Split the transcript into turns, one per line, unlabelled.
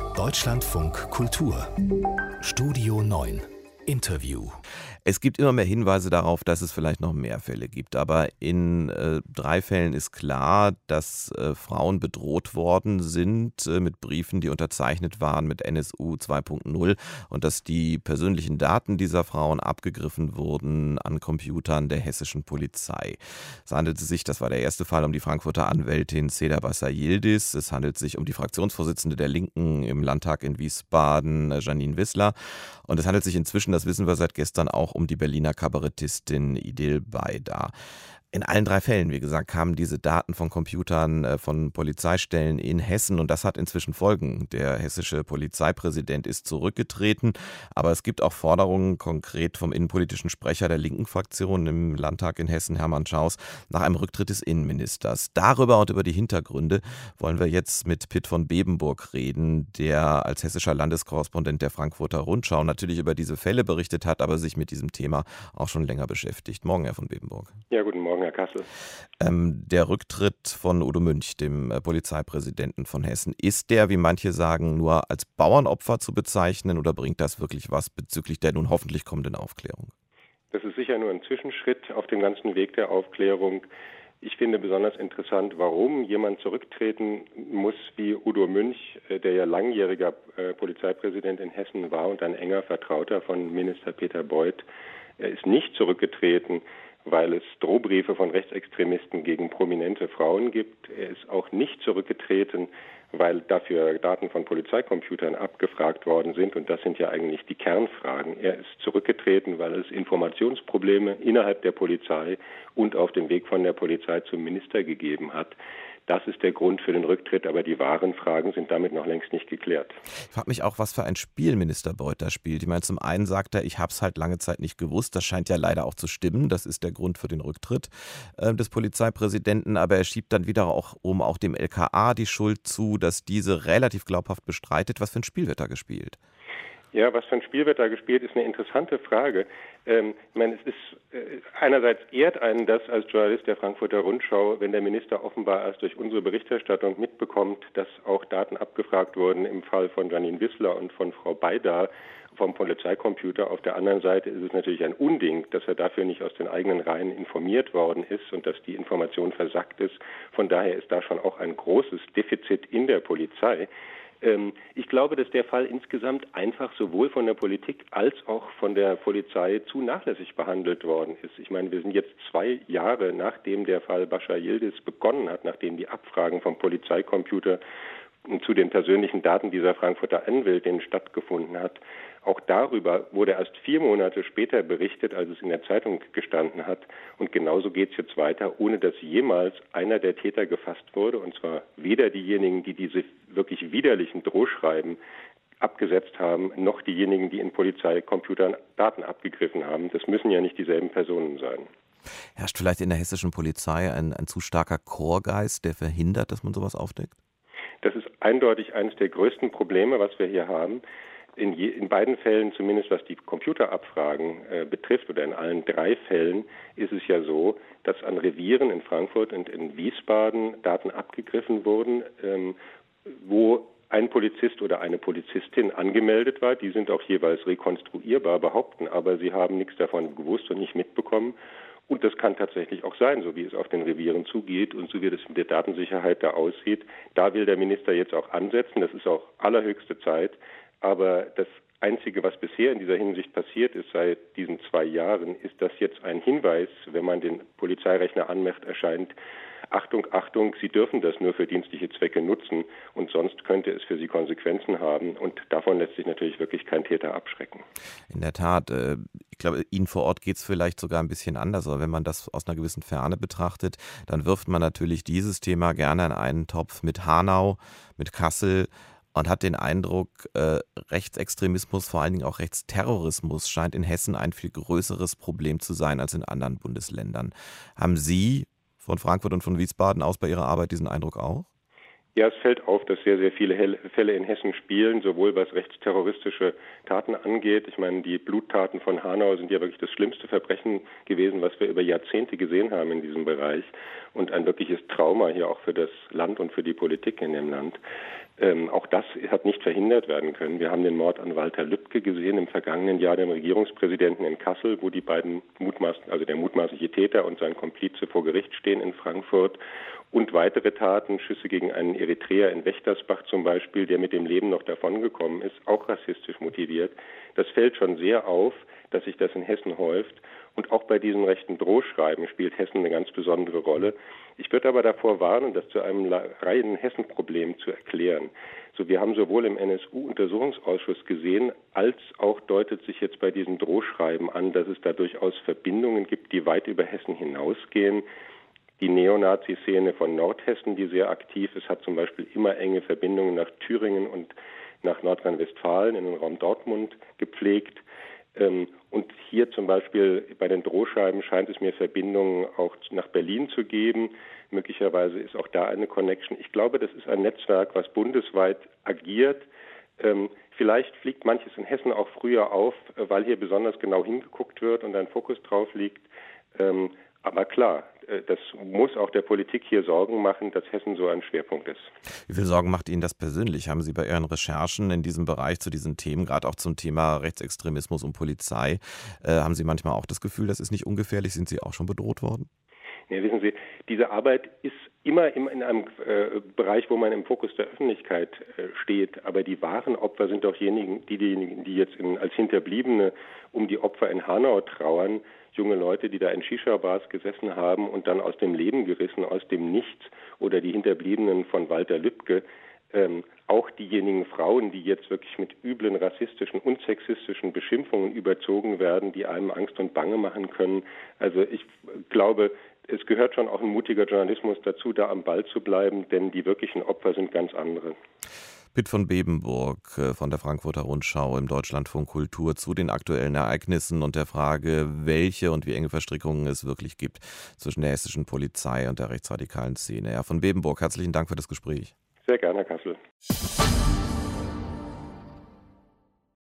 Deutschlandfunk Kultur Studio 9 Interview.
Es gibt immer mehr Hinweise darauf, dass es vielleicht noch mehr Fälle gibt. Aber in 3 Fällen ist klar, dass Frauen bedroht worden sind mit Briefen, die unterzeichnet waren mit NSU 2.0 und dass die persönlichen Daten dieser Frauen abgegriffen wurden an Computern der hessischen Polizei. Es handelte sich, das war der erste Fall, um die Frankfurter Anwältin Seda Bassa-Yildiz. Es handelt sich um die Fraktionsvorsitzende der Linken im Landtag in Wiesbaden, Jeanine Wissler. Und es handelt sich inzwischen, das wissen wir seit gestern, auch um die Berliner Kabarettistin Idil Baydar. In allen 3 Fällen, wie gesagt, kamen diese Daten von Computern von Polizeistellen in Hessen und das hat inzwischen Folgen. Der hessische Polizeipräsident ist zurückgetreten, aber es gibt auch Forderungen, konkret vom innenpolitischen Sprecher der linken Fraktion im Landtag in Hessen, Hermann Schaus, nach einem Rücktritt des Innenministers. Darüber und über die Hintergründe wollen wir jetzt mit Pitt von Bebenburg reden, der als hessischer Landeskorrespondent der Frankfurter Rundschau natürlich über diese Fälle berichtet hat, aber sich mit diesem Thema auch schon länger beschäftigt. Morgen, Herr von Bebenburg.
Ja, guten Morgen, Herr Kassel.
Der Rücktritt von Udo Münch, dem Polizeipräsidenten von Hessen, ist der, wie manche sagen, nur als Bauernopfer zu bezeichnen oder bringt das wirklich was bezüglich der nun hoffentlich kommenden Aufklärung?
Das ist sicher nur ein Zwischenschritt auf dem ganzen Weg der Aufklärung. Ich finde besonders interessant, warum jemand zurücktreten muss wie Udo Münch, der ja langjähriger Polizeipräsident in Hessen war und ein enger Vertrauter von Minister Peter Beuth. Er ist nicht zurückgetreten, weil es Drohbriefe von Rechtsextremisten gegen prominente Frauen gibt. Er ist auch nicht zurückgetreten, weil dafür Daten von Polizeicomputern abgefragt worden sind. Und das sind ja eigentlich die Kernfragen. Er ist zurückgetreten, weil es Informationsprobleme innerhalb der Polizei und auf dem Weg von der Polizei zum Minister gegeben hat. Das ist der Grund für den Rücktritt, aber die wahren Fragen sind damit noch längst nicht geklärt.
Ich frage mich auch, was für ein Spiel Minister Beuth da spielt. Ich meine, zum einen sagt er, ich habe es halt lange Zeit nicht gewusst. Das scheint ja leider auch zu stimmen. Das ist der Grund für den Rücktritt des Polizeipräsidenten. Aber er schiebt dann wieder auch dem LKA die Schuld zu, dass diese relativ glaubhaft bestreitet. Was für ein Spiel wird da gespielt?
Ja, was für ein Spiel wird da gespielt, ist eine interessante Frage. Ich meine, es ist einerseits ehrt einen das als Journalist der Frankfurter Rundschau, wenn der Minister offenbar erst durch unsere Berichterstattung mitbekommt, dass auch Daten abgefragt wurden im Fall von Jeanine Wissler und von Frau Baydar vom Polizeicomputer. Auf der anderen Seite ist es natürlich ein Unding, dass er dafür nicht aus den eigenen Reihen informiert worden ist und dass die Information versackt ist. Von daher ist da schon auch ein großes Defizit in der Polizei. Ich glaube, dass der Fall insgesamt einfach sowohl von der Politik als auch von der Polizei zu nachlässig behandelt worden ist. Ich meine, wir sind jetzt 2 Jahre, nachdem der Fall Bassa-Yildiz begonnen hat, nachdem die Abfragen vom Polizeicomputer zu den persönlichen Daten dieser Frankfurter Anwältin stattgefunden hat. Auch darüber wurde erst 4 Monate später berichtet, als es in der Zeitung gestanden hat. Und genauso geht es jetzt weiter, ohne dass jemals einer der Täter gefasst wurde. Und zwar weder diejenigen, die diese wirklich widerlichen Drohschreiben abgesetzt haben, noch diejenigen, die in Polizeicomputern Daten abgegriffen haben. Das müssen ja nicht dieselben Personen sein.
Herrscht vielleicht in der hessischen Polizei ein zu starker Korpsgeist, der verhindert, dass man sowas aufdeckt?
Das ist eindeutig eines der größten Probleme, was wir hier haben. In beiden Fällen, zumindest was die Computerabfragen betrifft, oder in allen 3 Fällen, ist es ja so, dass an Revieren in Frankfurt und in Wiesbaden Daten abgegriffen wurden, wo ein Polizist oder eine Polizistin angemeldet war. Die sind auch jeweils rekonstruierbar, behaupten aber, sie haben nichts davon gewusst und nicht mitbekommen. Und das kann tatsächlich auch sein, so wie es auf den Revieren zugeht und so wie das mit der Datensicherheit da aussieht. Da will der Minister jetzt auch ansetzen. Das ist auch allerhöchste Zeit. Aber das Einzige, was bisher in dieser Hinsicht passiert ist seit diesen 2 Jahren, ist, dass jetzt ein Hinweis, wenn man den Polizeirechner anmacht, erscheint: Achtung, Achtung, Sie dürfen das nur für dienstliche Zwecke nutzen und sonst könnte es für Sie Konsequenzen haben. Und davon lässt sich natürlich wirklich kein Täter abschrecken.
In der Tat. Ich glaube, Ihnen vor Ort geht es vielleicht sogar ein bisschen anders. Aber wenn man das aus einer gewissen Ferne betrachtet, dann wirft man natürlich dieses Thema gerne in einen Topf mit Hanau, mit Kassel und hat den Eindruck, Rechtsextremismus, vor allen Dingen auch Rechtsterrorismus, scheint in Hessen ein viel größeres Problem zu sein als in anderen Bundesländern. Haben Sie von Frankfurt und von Wiesbaden aus bei Ihrer Arbeit diesen Eindruck auch?
Ja, es fällt auf, dass sehr, sehr viele Fälle in Hessen spielen, sowohl was rechtsterroristische Taten angeht. Ich meine, die Bluttaten von Hanau sind ja wirklich das schlimmste Verbrechen gewesen, was wir über Jahrzehnte gesehen haben in diesem Bereich. Und ein wirkliches Trauma hier auch für das Land und für die Politik in dem Land. Auch das hat nicht verhindert werden können. Wir haben den Mord an Walter Lübcke gesehen im vergangenen Jahr, dem Regierungspräsidenten in Kassel, wo die beiden der mutmaßliche Täter und sein Komplize vor Gericht stehen in Frankfurt. Und weitere Taten, Schüsse gegen einen Eritreer in Wächtersbach zum Beispiel, der mit dem Leben noch davongekommen ist, auch rassistisch motiviert. Das fällt schon sehr auf, dass sich das in Hessen häuft. Und auch bei diesem rechten Drohschreiben spielt Hessen eine ganz besondere Rolle. Ich würde aber davor warnen, das zu einem reinen Hessen-Problem zu erklären. Wir haben sowohl im NSU-Untersuchungsausschuss gesehen, als auch deutet sich jetzt bei diesem Drohschreiben an, dass es da durchaus Verbindungen gibt, die weit über Hessen hinausgehen. Die Neonazi-Szene von Nordhessen, die sehr aktiv ist, hat zum Beispiel immer enge Verbindungen nach Thüringen und nach Nordrhein-Westfalen in den Raum Dortmund gepflegt. Und hier zum Beispiel bei den Drohschreiben scheint es mir Verbindungen auch nach Berlin zu geben. Möglicherweise ist auch da eine Connection. Ich glaube, das ist ein Netzwerk, was bundesweit agiert. Vielleicht fliegt manches in Hessen auch früher auf, weil hier besonders genau hingeguckt wird und ein Fokus drauf liegt. Aber klar, das muss auch der Politik hier Sorgen machen, dass Hessen so ein Schwerpunkt ist.
Wie viel Sorgen macht Ihnen das persönlich? Haben Sie bei Ihren Recherchen in diesem Bereich zu diesen Themen, gerade auch zum Thema Rechtsextremismus und Polizei, haben Sie manchmal auch das Gefühl, das ist nicht ungefährlich? Sind Sie auch schon bedroht worden?
Ja, wissen Sie, diese Arbeit ist immer in einem Bereich, wo man im Fokus der Öffentlichkeit steht. Aber die wahren Opfer sind doch diejenigen, die jetzt als Hinterbliebene um die Opfer in Hanau trauern. Junge Leute, die da in Shisha-Bars gesessen haben und dann aus dem Leben gerissen, aus dem Nichts, oder die Hinterbliebenen von Walter Lübcke. Auch diejenigen Frauen, die jetzt wirklich mit üblen rassistischen und sexistischen Beschimpfungen überzogen werden, die einem Angst und Bange machen können. Also ich glaube, es gehört schon auch ein mutiger Journalismus dazu, da am Ball zu bleiben, denn die wirklichen Opfer sind ganz andere.
Pitt von Bebenburg von der Frankfurter Rundschau im Deutschlandfunk Kultur zu den aktuellen Ereignissen und der Frage, welche und wie enge Verstrickungen es wirklich gibt zwischen der hessischen Polizei und der rechtsradikalen Szene. Herr von Bebenburg, herzlichen Dank für das Gespräch.
Sehr gerne, Herr Kassel.